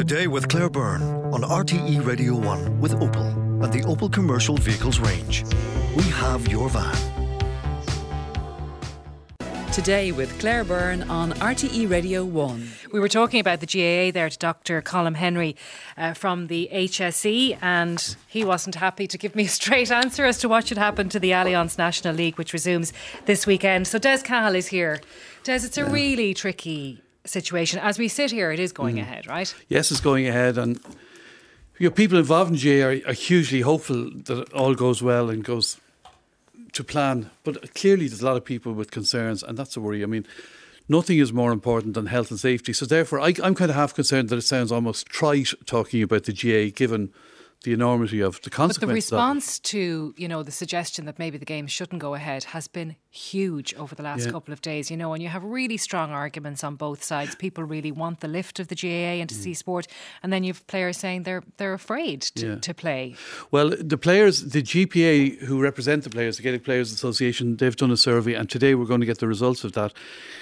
Today with Claire Byrne on RTE Radio 1 with Opel and the Opel Commercial Vehicles range. We have your van. Today with Claire Byrne on RTE Radio 1. We were talking about the GAA there to Dr. Colm Henry from the HSE, and he wasn't happy to give me a straight answer as to what should happen to the Allianz National League, which resumes this weekend. So Des Cahill is here. Des, it's a really tricky situation. As we sit here, it is going ahead, right? Yes, it's going ahead, and people involved in GAA are hugely hopeful that it all goes well and goes to plan, but clearly there's a lot of people with concerns, and that's a worry. I mean, nothing is more important than health and safety, so therefore I'm kind of half concerned that it sounds almost trite talking about the GAA given the enormity of the consequences. But the response to, the suggestion that maybe the game shouldn't go ahead has been huge over the last couple of days, and you have really strong arguments on both sides. People really want the lift of the GAA and to see sport, and then you have players saying they're afraid to play. Well, the players, the GPA who represent the players, the Gaelic Players Association, they've done a survey, and today we're going to get the results of that.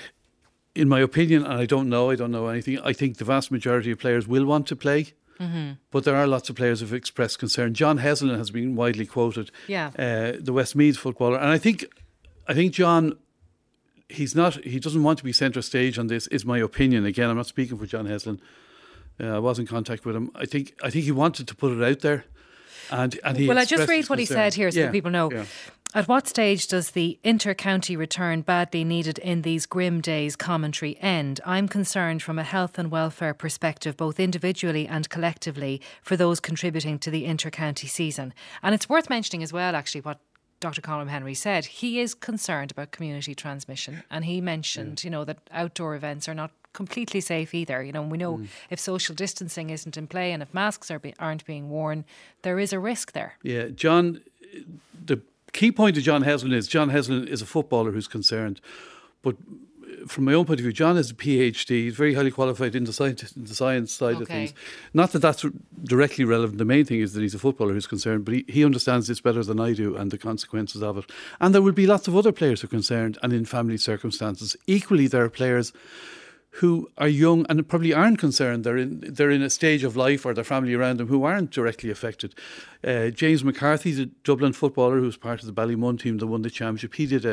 In my opinion, and I don't know anything, I think the vast majority of players will want to play. Mm-hmm. But there are lots of players who've expressed concern. John Heslin has been widely quoted, the Westmeath footballer, and I think John, he doesn't want to be centre stage on this, is my opinion. Again, I'm not speaking for John Heslin. I was in contact with him. I think he wanted to put it out there, and he. Well, I just read what he said here so that people know. Yeah. At what stage does the inter-county return badly needed in these grim days commentary end? I'm concerned from a health and welfare perspective, both individually and collectively, for those contributing to the inter-county season. And it's worth mentioning as well, actually, what Dr. Colm Henry said. He is concerned about community transmission, and he mentioned, that outdoor events are not completely safe either. We know if social distancing isn't in play and if masks aren't being worn, there is a risk there. Yeah, John, the key point of John Heslin is a footballer who's concerned. But from my own point of view, John is a PhD. He's very highly qualified in the science side of things. Not that that's directly relevant. The main thing is that he's a footballer who's concerned, but he understands this better than I do and the consequences of it. And there will be lots of other players who are concerned and in family circumstances. Equally, there are players who are young and probably aren't concerned. They're in a stage of life, or their family around them, who aren't directly affected. James McCarthy's a Dublin footballer who's part of the Ballymun team that won the championship. He did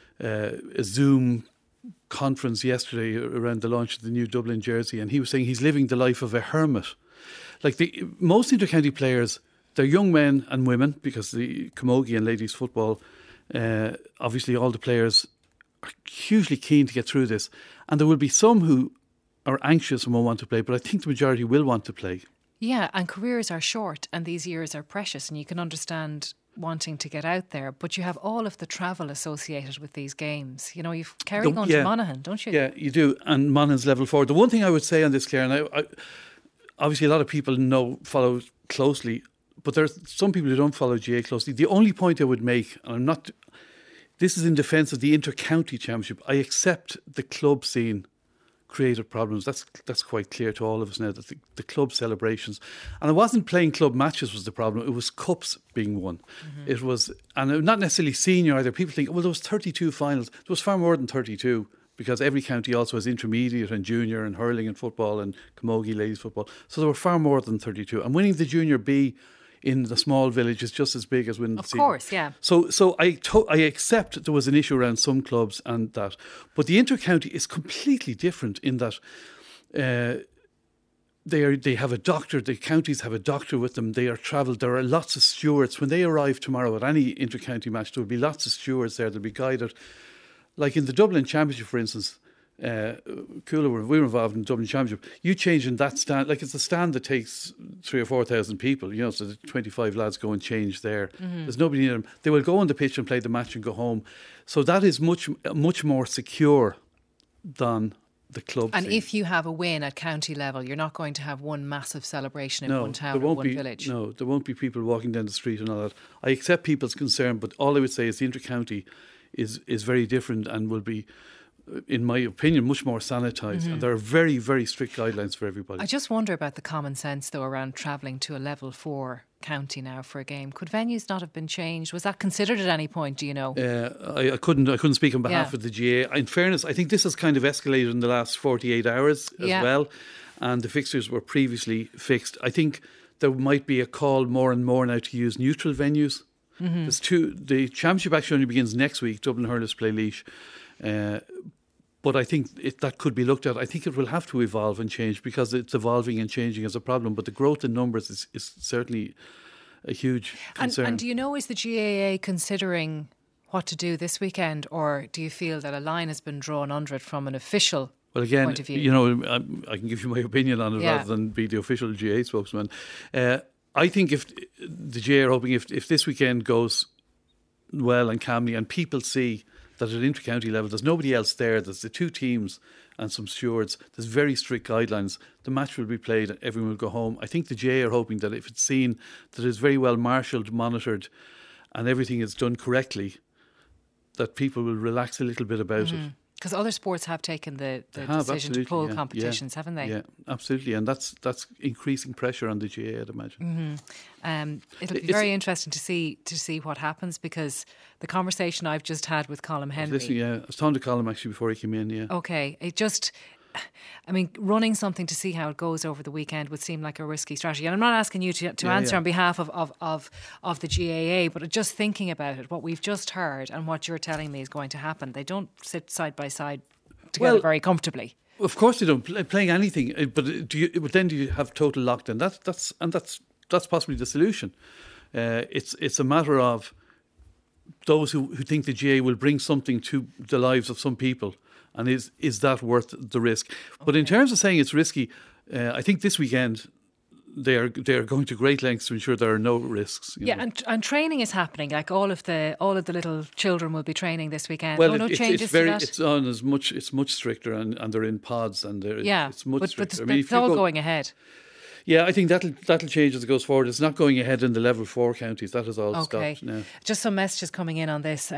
a Zoom conference yesterday around the launch of the new Dublin jersey, and he was saying he's living the life of a hermit. Like most inter-county players, they're young men and women, because the camogie and ladies football, obviously all the players are hugely keen to get through this, and there will be some who are anxious and won't want to play, but I think the majority will want to play. Yeah, and careers are short and these years are precious, and you can understand wanting to get out there, but you have all of the travel associated with these games. You've carried on to Monaghan, don't you? Yeah, you do, and Monaghan's level 4. The one thing I would say on this, Claire, and I obviously a lot of people follow closely, but there's some people who don't follow GAA closely. The only point I would make, and this is in defence of the inter-county championship, I accept the club scene created problems. That's quite clear to all of us now, that the club celebrations, and it wasn't playing club matches was the problem, it was cups being won. It was, and not necessarily senior either. People think, well, there was 32 finals. There was far more than 32, because every county also has intermediate and junior and hurling and football and camogie ladies football, so there were far more than 32, and winning the junior B in the small village is just as big as winning the senior. Of course, yeah. So I accept there was an issue around some clubs and that. But the inter-county is completely different in that they have a doctor, the counties have a doctor with them, they are travelled, there are lots of stewards. When they arrive tomorrow at any inter-county match, there will be lots of stewards there, they'll be guided. Like in the Dublin Championship, for instance, we were involved in the Dublin Championship. You change in that stand, like it's a stand that takes 3,000 or 4,000 people, so the 25 lads go and change there. There's nobody near them. They will go on the pitch and play the match and go home. So that is much more secure than the club And scene. if you have a win at county level, you're not going to have one massive celebration in one town or one village. No, there won't be people walking down the street and all that. I accept people's concern, but all I would say is the inter-county is very different and will be, in my opinion, much more sanitised. And there are very, very strict guidelines for everybody. I just wonder about the common sense, though, around travelling to a level 4 county now for a game. Could venues not have been changed? Was that considered at any point, do you know? I couldn't speak on behalf of the GAA. In fairness, I think this has kind of escalated in the last 48 hours as well. and the fixtures were previously fixed. I think there might be a call more and more now to use neutral venues. The championship actually only begins next week. Dublin Hurlers play Laois. But I think that could be looked at. I think it will have to evolve and change because it's evolving and changing as a problem. But the growth in numbers is certainly a huge concern. And do you know, is the GAA considering what to do this weekend, or do you feel that a line has been drawn under it from an official point of view? You know, I can give you my opinion on it rather than be the official GAA spokesman. I think if the GAA are hoping if this weekend goes well and calmly and people see that at inter-county level there's nobody else there, there's the two teams and some stewards, there's very strict guidelines, the match will be played and everyone will go home. I think the GAA are hoping that if it's seen that it's very well marshalled, monitored and everything is done correctly, that people will relax a little bit about it. Because other sports have taken the decision to pull competitions, haven't they? Yeah, absolutely. And that's increasing pressure on the GAA, I'd imagine. It'll be very interesting to see what happens, because the conversation I've just had with Colm Henry. I was talking to Colm actually before he came in, Okay, running something to see how it goes over the weekend would seem like a risky strategy. And I'm not asking you to answer on behalf of the GAA, but just thinking about it, what we've just heard and what you're telling me is going to happen, they don't sit side by side together very comfortably. Of course they don't. Playing anything, but then do you have total lockdown? That's possibly the solution. It's a matter of those who think the GAA will bring something to the lives of some people. And is that worth the risk? But in terms of saying it's risky, I think this weekend they are going to great lengths to ensure there are no risks. And training is happening. Like all of the little children will be training this weekend. Well, no changes to that. It's on as much. It's much stricter, and they're in pods, and it's much stricter. But it's all going ahead. Yeah, I think that'll change as it goes forward. It's not going ahead in the level 4 counties. That is all stopped now. Just some messages coming in on this.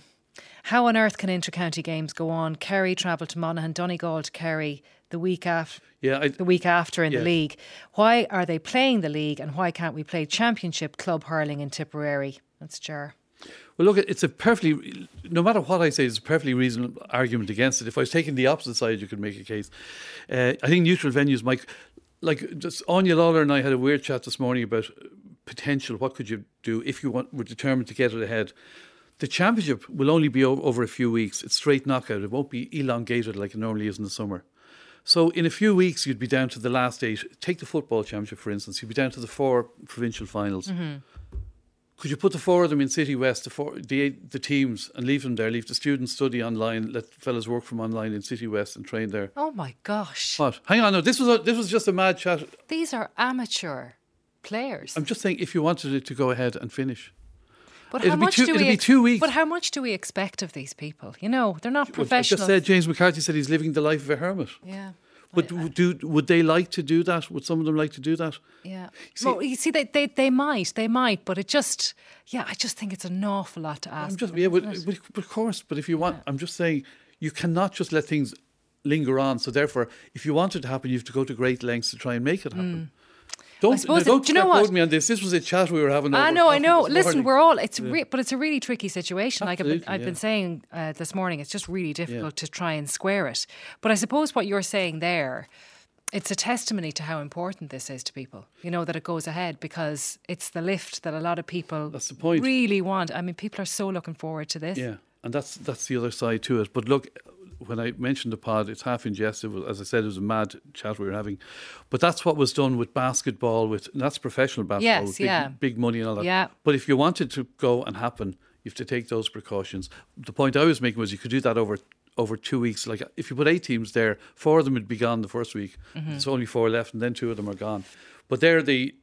How on earth can inter-county games go on? Kerry travel to Monaghan, Donegal to Kerry the week after. The week after in the league. Why are they playing the league, and why can't we play championship club hurling in Tipperary? That's Ger. Well, look, it's a perfectly, no matter what I say, it's a perfectly reasonable argument against it. If I was taking the opposite side, you could make a case. I think neutral venues might, like just Anya Lawler and I had a weird chat this morning about potential. What could you do if you were determined to get it ahead? The championship will only be over a few weeks. It's straight knockout. It won't be elongated like it normally is in the summer. So in a few weeks, you'd be down to the last 8. Take the football championship, for instance. You'd be down to the 4 provincial finals. Mm-hmm. Could you put the 4 of them in City West, the teams, and leave them there? Leave the students study online, let fellas work from online in City West and train there. Oh my gosh! What? Hang on, no. This was just a mad chat. These are amateur players. I'm just saying, if you wanted it to go ahead and finish. But it'll be 2 weeks. But how much do we expect of these people? You know, they're not professionals. I just said James McCarthy said he's living the life of a hermit. Yeah. But would they like to do that? Would some of them like to do that? Yeah. You see, they might, but I just think it's an awful lot to ask. But of course. But if you want, I'm just saying, you cannot just let things linger on. So therefore, if you want it to happen, you have to go to great lengths to try and make it happen. Don't quote me on this. This was a chat we were having. I know. Listen, we're all. But it's a really tricky situation. Absolutely, like I've been saying this morning, it's just really difficult to try and square it. But I suppose what you're saying there, it's a testimony to how important this is to people. You know, that it goes ahead, because it's the lift that a lot of people really want. I mean, people are so looking forward to this. Yeah, and that's the other side to it. But look, when I mentioned the pod, it's half in jest. As I said, it was a mad chat we were having. But that's what was done with basketball. That's professional basketball. With big money and all that. Yeah. But if you wanted to go and happen, you have to take those precautions. The point I was making was you could do that over 2 weeks. Like if you put 8 teams there, 4 of them would be gone the first week. Mm-hmm. There's only 4 left, and then 2 of them are gone. But they're the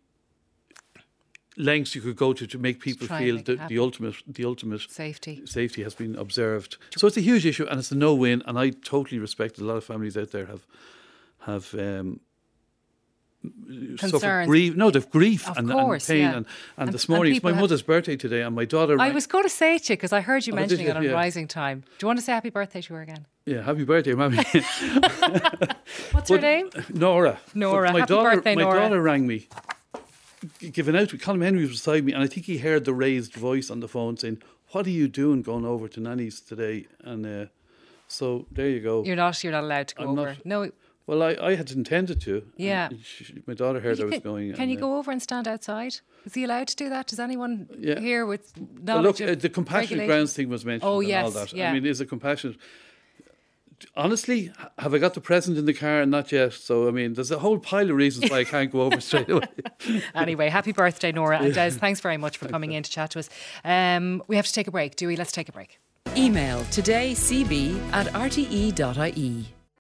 lengths you could go to make people feel that the ultimate safety has been observed. So it's a huge issue, and it's a no-win. And I totally respect a lot of families out there have suffered grief. No, they've grief and pain. And this morning it's my mother's birthday today, and my daughter. I was going to say it to you because I heard you mentioning it on Rising Time. Do you want to say happy birthday to her again? Yeah, happy birthday, Mammy. What's her name? Nora. Happy birthday, Nora. My daughter rang me. Given out, Colm Henry was beside me, and I think he heard the raised voice on the phone saying, "What are you doing going over to Nanny's today?" And so there you go. You're not allowed to go over. No. Well, I had intended to. Yeah. My daughter heard I was going. Can you go over and stand outside? Is he allowed to do that? Does anyone here with knowledge the compassionate grounds thing was mentioned and all that. Yeah. I mean, is it compassionate? Honestly, have I got the present in the car? Not yet. So, I mean, there's a whole pile of reasons why I can't go over straight away. Anyway, happy birthday, Nora. And Des, thanks very much for coming in to chat to us. We have to take a break, do we? Let's take a break. Email todaycb@rte.ie.